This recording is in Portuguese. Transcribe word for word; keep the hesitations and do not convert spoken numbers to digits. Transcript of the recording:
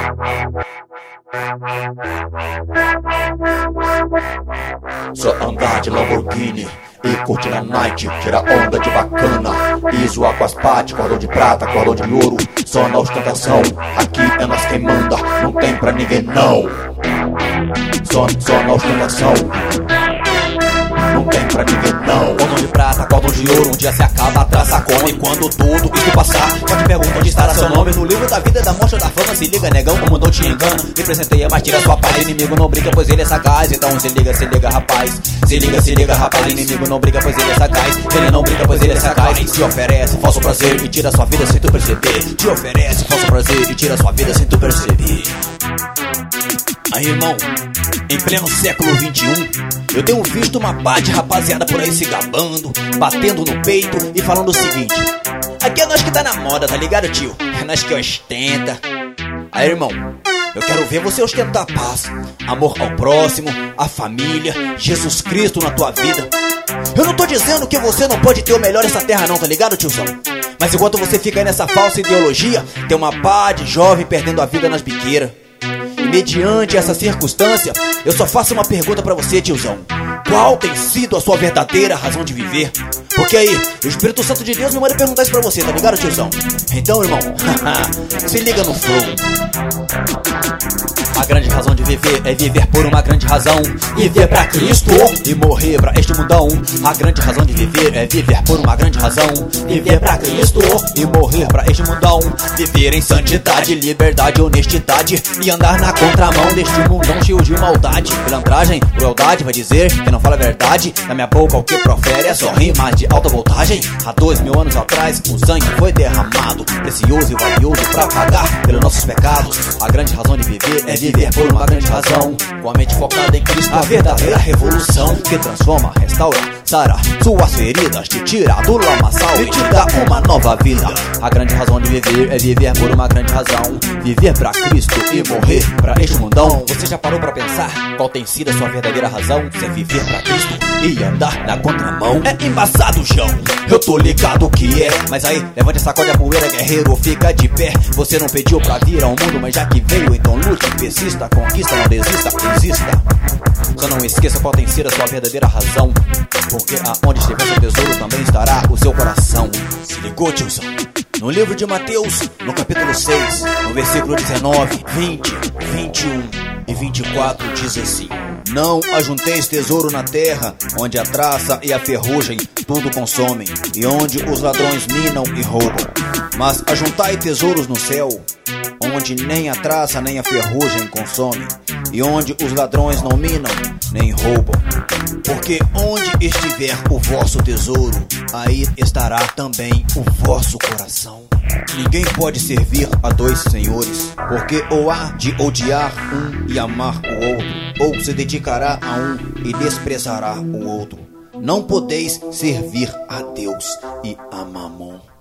Só andar de Lamborghini e curtir a night, tira onda de bacana e zoar com as pates, cordão de prata, cordão de ouro, só na ostentação. Aqui é nós quem manda, não tem pra ninguém não. Só, só na ostentação, não tem pra ninguém não. Cordão de prata, cordão de ouro, um dia se acaba a traça come. Quando tudo isso passar, já te pergunto onde estará seu nome no livro da vida, da morte ou da fama. Se liga, negão, o mundo te engana. Me presenteia, mas tira sua paz. Inimigo não briga, pois ele é sagaz. Então se liga, se liga, rapaz. Se liga, se liga, rapaz. Inimigo não briga, pois ele é sagaz. Ele não briga, pois ele é sagaz. Te oferece falso prazer e tira sua vida sem tu perceber. Te oferece falso prazer e tira sua vida sem tu perceber. Aí, irmão, em pleno século vinte e um, eu tenho visto uma pá de rapaziada por aí se gabando, batendo no peito e falando o seguinte: aqui é nós que tá na moda, tá ligado, tio? É nós que ostenta. Aí, irmão, eu quero ver você ostentar paz, amor ao próximo, a família, Jesus Cristo na tua vida. Eu não tô dizendo que você não pode ter o melhor nessa terra não, tá ligado, tiozão? Mas enquanto você fica aí nessa falsa ideologia, tem uma pá de jovem perdendo a vida nas biqueiras. E mediante essa circunstância, eu só faço uma pergunta pra você, tiozão: qual tem sido a sua verdadeira razão de viver? Porque aí, o Espírito Santo de Deus me manda perguntar isso pra você, tá ligado, tiozão? Então, irmão, se liga no flow. A grande razão de viver é viver por uma grande razão, viver pra Cristo e morrer pra este mundão. A grande razão de viver é viver por uma grande razão, viver pra Cristo e morrer pra este mundão. Viver em santidade, liberdade, honestidade e andar na contramão deste mundão cheio de maldade, pilantragem, crueldade. Vai dizer que não fala a verdade, na minha boca o que profere é só rimas de alta voltagem. Há dois mil anos atrás o sangue foi derramado, precioso e valioso pra pagar pelos nossos pecados. A grande razão de viver é viver por uma grande razão, com a mente focada em Cristo, a verdadeira revolução que transforma, restaura, sara suas feridas, te tira do lamaçal e te dá uma nova vida. A grande razão de viver é viver por uma grande razão, viver pra Cristo e morrer pra este mundão. Você já parou pra pensar qual tem sido a sua verdadeira razão? Se é viver pra Cristo e andar na contramão. É embaçado, João, eu tô ligado que é. Mas aí, levante essa corda poeira, guerreiro, fica de pé. Você não pediu pra vir ao mundo, mas já que veio, então lute, persista, conquista, não desista, exista. Só não esqueça qual tem sido a sua verdadeira razão, porque aonde estiver seu tesouro também estará o seu coração. Se ligou, tiozão? No livro de Mateus, no capítulo seis, no versículo dezenove, vinte, vinte e um e vinte e quatro, diz assim: não ajunteis tesouro na terra, onde a traça e a ferrugem tudo consomem, e onde os ladrões minam e roubam. Mas ajuntai tesouros no céu, onde nem a traça nem a ferrugem consomem, e onde os ladrões não minam nem roubam. Porque onde estiver o vosso tesouro, aí estará também o vosso coração. Ninguém pode servir a dois senhores, porque ou há de odiar um e amar o outro, ou se dedicará a um e desprezará o outro. Não podeis servir a Deus e a Mamon.